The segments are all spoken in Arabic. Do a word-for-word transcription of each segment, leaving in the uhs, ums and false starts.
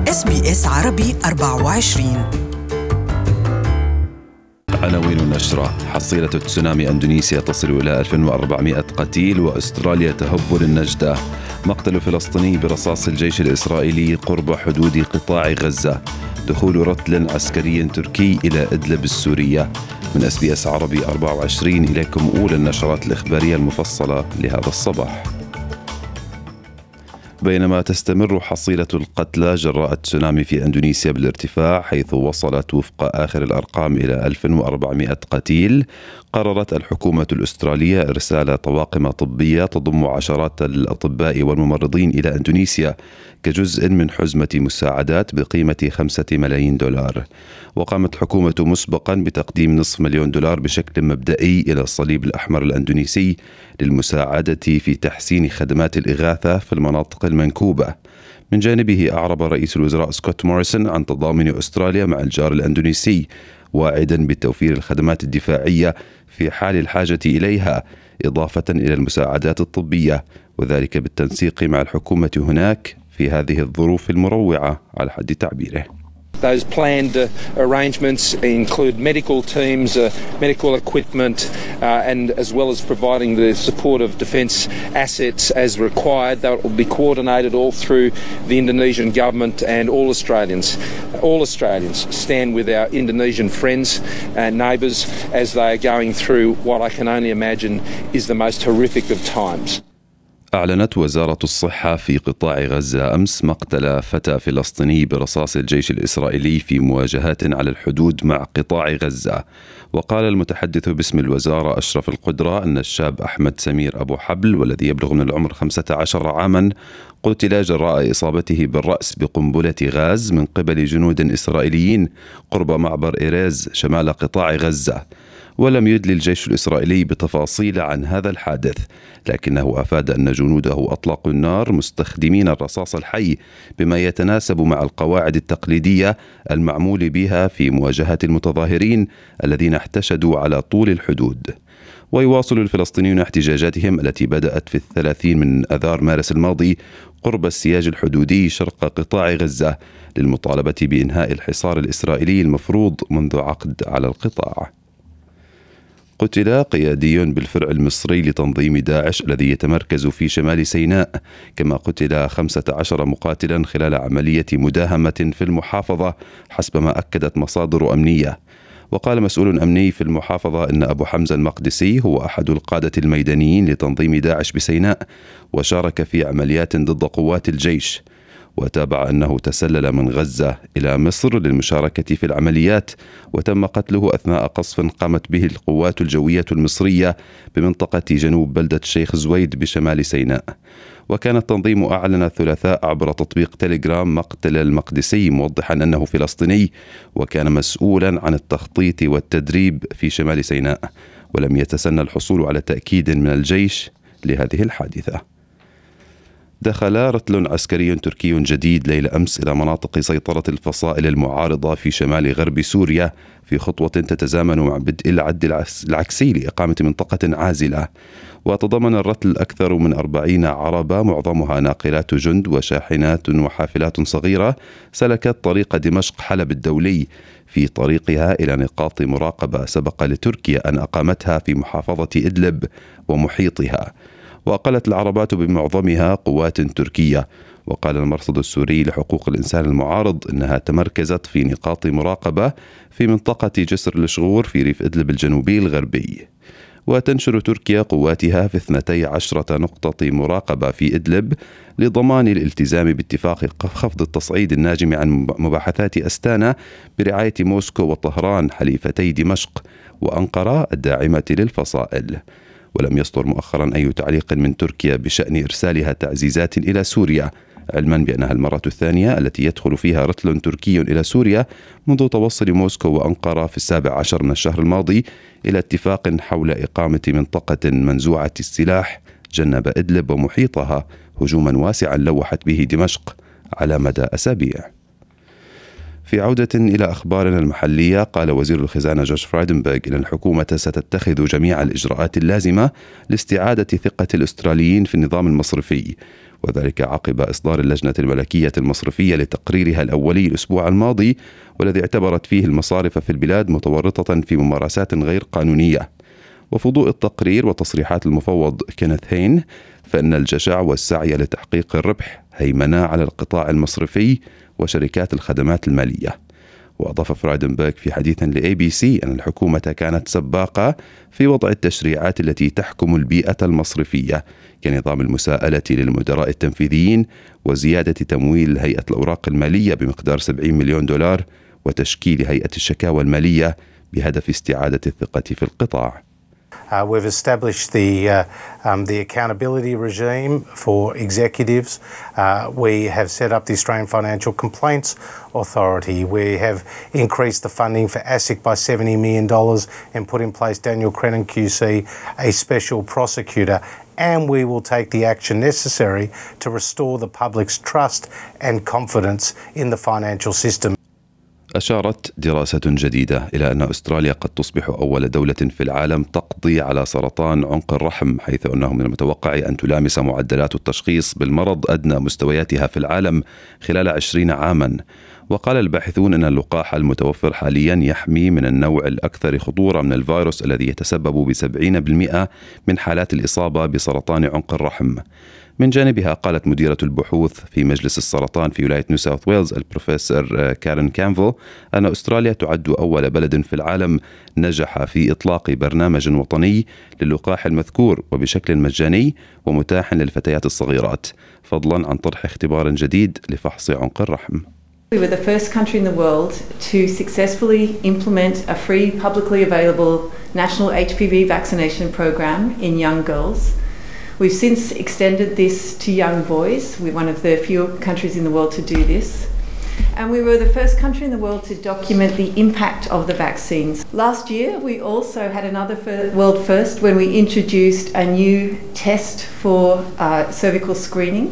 إس بي إس عربي أربعة وعشرين. عناوين النشرة: حصيلة تسونامي أندونيسيا تصل إلى ألف وأربعمائة قتيل، وأستراليا تهب للنجدة. مقتل فلسطيني برصاص الجيش الإسرائيلي قرب حدود قطاع غزة. دخول رتل عسكري تركي إلى إدلب السورية. من إس بي إس عربي أربعة وعشرين إليكم أولى النشرات الإخبارية المفصلة لهذا الصباح. بينما تستمر حصيلة القتلى جراء التسونامي في أندونيسيا بالارتفاع، حيث وصلت وفق آخر الأرقام إلى ألف وأربعمائة قتيل، قررت الحكومة الأسترالية إرسال طواقم طبية تضم عشرات الأطباء والممرضين إلى أندونيسيا كجزء من حزمة مساعدات بقيمة خمسة ملايين دولار. وقامت الحكومة مسبقا بتقديم نصف مليون دولار بشكل مبدئي إلى الصليب الأحمر الأندونيسي للمساعدة في تحسين خدمات الإغاثة في المناطق المنكوبة. من جانبه أعرب رئيس الوزراء سكوت موريسون عن تضامن أستراليا مع الجار الأندونيسي، واعدا بتوفير الخدمات الدفاعية في حال الحاجة إليها، إضافة إلى المساعدات الطبية، وذلك بالتنسيق مع الحكومة هناك في هذه الظروف المروعة على حد تعبيره. Those planned uh, arrangements include medical teams, uh, medical equipment, uh, and as well as providing the support of defence assets as required. That will be coordinated all through the Indonesian government and all Australians. All Australians stand with our Indonesian friends and neighbours as they are going through what I can only imagine is the most horrific of times. أعلنت وزارة الصحة في قطاع غزة أمس مقتل فتى فلسطيني برصاص الجيش الإسرائيلي في مواجهات على الحدود مع قطاع غزة. وقال المتحدث باسم الوزارة أشرف القدرة أن الشاب أحمد سمير أبو حبل، والذي يبلغ من العمر خمسة عشر عاما، قتل جراء إصابته بالرأس بقنبلة غاز من قبل جنود إسرائيليين قرب معبر إيريز شمال قطاع غزة. ولم يدلي الجيش الإسرائيلي بتفاصيل عن هذا الحادث، لكنه أفاد أن جنوده أطلقوا النار مستخدمين الرصاص الحي، بما يتناسب مع القواعد التقليدية المعمول بها في مواجهة المتظاهرين الذين احتشدوا على طول الحدود. ويواصل الفلسطينيون احتجاجاتهم التي بدأت في الثلاثين من أذار مارس الماضي قرب السياج الحدودي شرق قطاع غزة للمطالبة بإنهاء الحصار الإسرائيلي المفروض منذ عقد على القطاع. قتل قيادي بالفرع المصري لتنظيم داعش الذي يتمركز في شمال سيناء، كما قتل خمسة عشر مقاتلا خلال عملية مداهمة في المحافظة حسب ما أكدت مصادر أمنية. وقال مسؤول أمني في المحافظة أن أبو حمزة المقدسي هو أحد القادة الميدانيين لتنظيم داعش بسيناء، وشارك في عمليات ضد قوات الجيش. وتابع أنه تسلل من غزة إلى مصر للمشاركة في العمليات، وتم قتله أثناء قصف قامت به القوات الجوية المصرية بمنطقة جنوب بلدة شيخ زويد بشمال سيناء. وكان التنظيم أعلن الثلاثاء عبر تطبيق تيليجرام مقتل المقدسي، موضحا أنه فلسطيني وكان مسؤولا عن التخطيط والتدريب في شمال سيناء، ولم يتسنى الحصول على تأكيد من الجيش لهذه الحادثة. دخل رتل عسكري تركي جديد ليلة أمس إلى مناطق سيطرة الفصائل المعارضة في شمال غرب سوريا، في خطوة تتزامن مع بدء العد العكسي لإقامة منطقة عازلة. وتضمن الرتل أكثر من أربعين عربة، معظمها ناقلات جند وشاحنات وحافلات صغيرة، سلكت طريق دمشق حلب الدولي في طريقها إلى نقاط مراقبة سبق لتركيا أن أقامتها في محافظة إدلب ومحيطها. وأقلت العربات بمعظمها قوات تركية. وقال المرصد السوري لحقوق الإنسان المعارض إنها تمركزت في نقاط مراقبة في منطقة جسر الشغور في ريف إدلب الجنوبي الغربي. وتنشر تركيا قواتها في اثنتي عشرة نقطة مراقبة في إدلب لضمان الالتزام باتفاق خفض التصعيد الناجم عن مباحثات أستانا برعاية موسكو وطهران حليفتي دمشق وأنقرة الداعمة للفصائل. ولم يصدر مؤخرا أي تعليق من تركيا بشأن إرسالها تعزيزات إلى سوريا، علما بأنها المرة الثانية التي يدخل فيها رتل تركي إلى سوريا منذ توصل موسكو وأنقرة في السابع عشر من الشهر الماضي إلى اتفاق حول إقامة منطقة منزوعة السلاح جنب إدلب ومحيطها، هجوما واسعا لوحت به دمشق على مدى أسابيع. في عودة إلى أخبارنا المحلية، قال وزير الخزانة جورج فرايدنبرغ إن الحكومة ستتخذ جميع الإجراءات اللازمة لاستعادة ثقة الأستراليين في النظام المصرفي، وذلك عقب إصدار اللجنة الملكية المصرفية لتقريرها الأولي الأسبوع الماضي، والذي اعتبرت فيه المصارف في البلاد متورطة في ممارسات غير قانونية. وفي ضوء التقرير وتصريحات المفوض كينيث هين، فإن الجشع والسعي لتحقيق الربح هيمنا على القطاع المصرفي وشركات الخدمات المالية. وأضاف فرايدنبرغ في حديث لإي بي سي أن الحكومة كانت سباقة في وضع التشريعات التي تحكم البيئة المصرفية كنظام المساءلة للمدراء التنفيذيين وزيادة تمويل هيئة الأوراق المالية بمقدار سبعين مليون دولار وتشكيل هيئة الشكاوى المالية بهدف استعادة الثقة في القطاع. Uh, we've established the, uh, um, the accountability regime for executives. Uh, we have set up the Australian Financial Complaints Authority. We have increased the funding for ASIC by seventy million dollars and put in place Daniel Crennan Q C, a special prosecutor. And we will take the action necessary to restore the public's trust and confidence in the financial system. أشارت دراسة جديدة إلى أن أستراليا قد تصبح أول دولة في العالم تقضي على سرطان عنق الرحم، حيث أنه من المتوقع أن تلامس معدلات التشخيص بالمرض أدنى مستوياتها في العالم خلال عشرين عاما. وقال الباحثون أن اللقاح المتوفر حاليا يحمي من النوع الأكثر خطورة من الفيروس الذي يتسبب بسبعين بالمئة من حالات الإصابة بسرطان عنق الرحم. من جانبها قالت مديرة البحوث في مجلس السرطان في ولاية نيو ساوث ويلز البروفيسور كارين كانفل أن أستراليا تعد أول بلد في العالم نجح في إطلاق برنامج وطني للقاح المذكور وبشكل مجاني ومتاح للفتيات الصغيرات، فضلا عن طرح اختبار جديد لفحص عنق الرحم. We were the first country in the world to successfully implement a free, publicly available national H P V vaccination program in young girls. We've since extended this to young boys. We're one of the few countries in the world to do this. And we were the first country in the world to document the impact of the vaccines. Last year, we also had another world first when we introduced a new test for uh, cervical screening.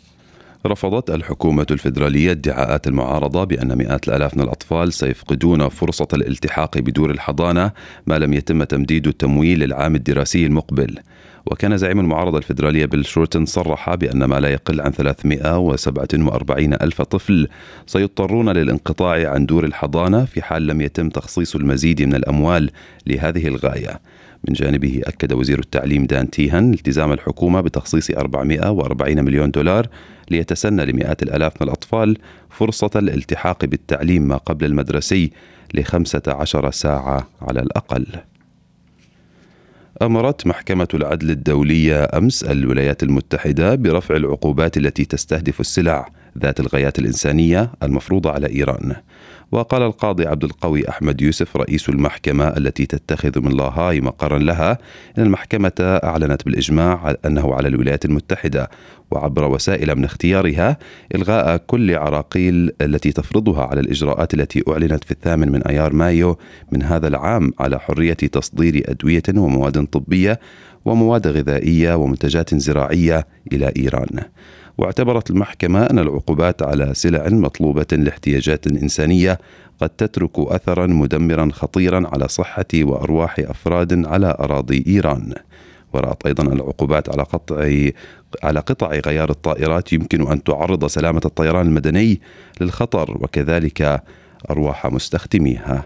رفضت الحكومة الفيدرالية ادعاءات المعارضة بأن مئات الآلاف من الأطفال سيفقدون فرصة الالتحاق بدور الحضانة ما لم يتم تمديد التمويل للعام الدراسي المقبل. وكان زعيم المعارضة الفيدرالية بيل شورتن صرح بأن ما لا يقل عن ثلاثمئة وسبعة وأربعين ألف طفل سيضطرون للانقطاع عن دور الحضانة في حال لم يتم تخصيص المزيد من الأموال لهذه الغاية. من جانبه أكد وزير التعليم دان تيهان التزام الحكومة بتخصيص أربعمئة وأربعين مليون دولار ليتسنى لمئات الآلاف من الأطفال فرصة الالتحاق بالتعليم ما قبل المدرسي لخمسة عشر ساعة على الأقل. أمرت محكمة العدل الدولية أمس الولايات المتحدة برفع العقوبات التي تستهدف السلع ذات الغايات الإنسانية المفروضة على إيران. وقال القاضي عبد القوي أحمد يوسف رئيس المحكمة التي تتخذ من لاهاي مقرا لها إن المحكمة أعلنت بالإجماع أنه على الولايات المتحدة وعبر وسائل من اختيارها إلغاء كل عراقيل التي تفرضها على الإجراءات التي أعلنت في الثامن من أيار مايو من هذا العام على حرية تصدير أدوية ومواد طبية ومواد غذائية ومنتجات زراعية إلى إيران. واعتبرت المحكمة أن العقوبات على سلع مطلوبة لاحتياجات إنسانية قد تترك أثرا مدمرا خطيرا على صحة وأرواح أفراد على أراضي إيران. ورأت أيضا العقوبات على قطع على قطع غيار الطائرات يمكن أن تعرض سلامة الطيران المدني للخطر وكذلك أرواح مستخدميها.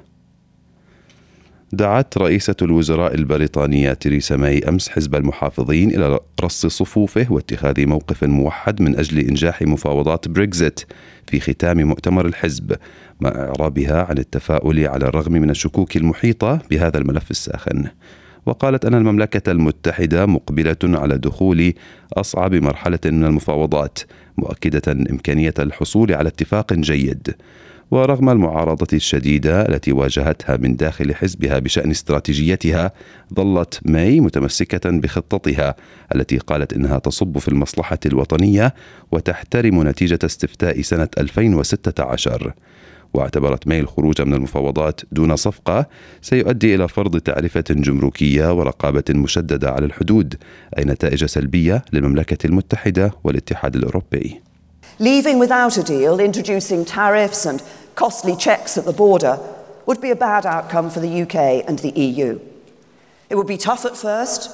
دعت رئيسة الوزراء البريطانية تيريسا ماي أمس حزب المحافظين إلى رص صفوفه واتخاذ موقف موحد من أجل إنجاح مفاوضات بريكزيت في ختام مؤتمر الحزب، مع إعرابها عن التفاؤل على الرغم من الشكوك المحيطة بهذا الملف الساخن. وقالت أن المملكة المتحدة مقبلة على دخول أصعب مرحلة من المفاوضات، مؤكدة إمكانية الحصول على اتفاق جيد. ورغم المعارضة الشديدة التي واجهتها من داخل حزبها بشأن استراتيجيتها، ظلت ماي متمسكة بخطتها التي قالت إنها تصب في المصلحة الوطنية وتحترم نتيجة استفتاء سنة ألفين وستة عشر. واعتبرت ماي الخروج من المفاوضات دون صفقة سيؤدي إلى فرض تعرفة جمركية ورقابة مشددة على الحدود، أي نتائج سلبية للمملكة المتحدة والاتحاد الأوروبي. Leaving without a deal, introducing tariffs and costly checks at the border would be a bad outcome for the U K and the E U. It would be tough at first,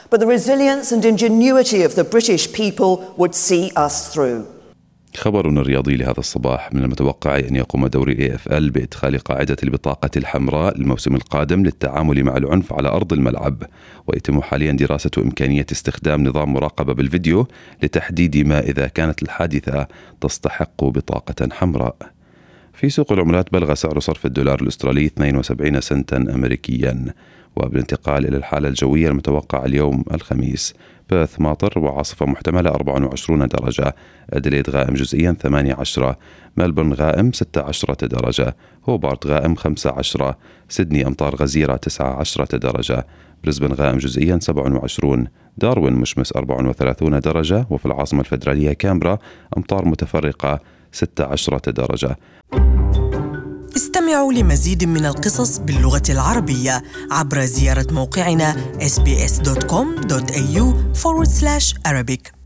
but the resilience and ingenuity of the British people would see us through. خبرنا الرياضي لهذا الصباح: من المتوقع أن يقوم دوري إيه إف إل بإدخال قاعدة البطاقة الحمراء للموسم القادم للتعامل مع العنف على أرض الملعب، ويتم حاليا دراسة إمكانية استخدام نظام مراقبة بالفيديو لتحديد ما إذا كانت الحادثة تستحق بطاقة حمراء. في سوق العملات بلغ سعر صرف الدولار الأسترالي اثنين وسبعين سنتا أمريكيا. وبالانتقال إلى الحالة الجوية المتوقعة اليوم الخميس: بيرث ماطر وعاصفة محتملة أربعة وعشرين درجة، أديليد غائم جزئيا ثمانية عشر، ملبورن غائم ستة عشر درجة، هوبارت غائم خمسة عشر، سيدني أمطار غزيرة تسعة عشر درجة، بريسبن غائم جزئيا سبعة وعشرين، داروين مشمس أربعة وثلاثين درجة، وفي العاصمة الفيدرالية كامبرا أمطار متفرقة ستة عشر درجة. استمعوا لمزيد من القصص باللغة العربية عبر زيارة موقعنا إس بي إس دوت كوم دوت إيه يو فورورد سلاش أرابيك.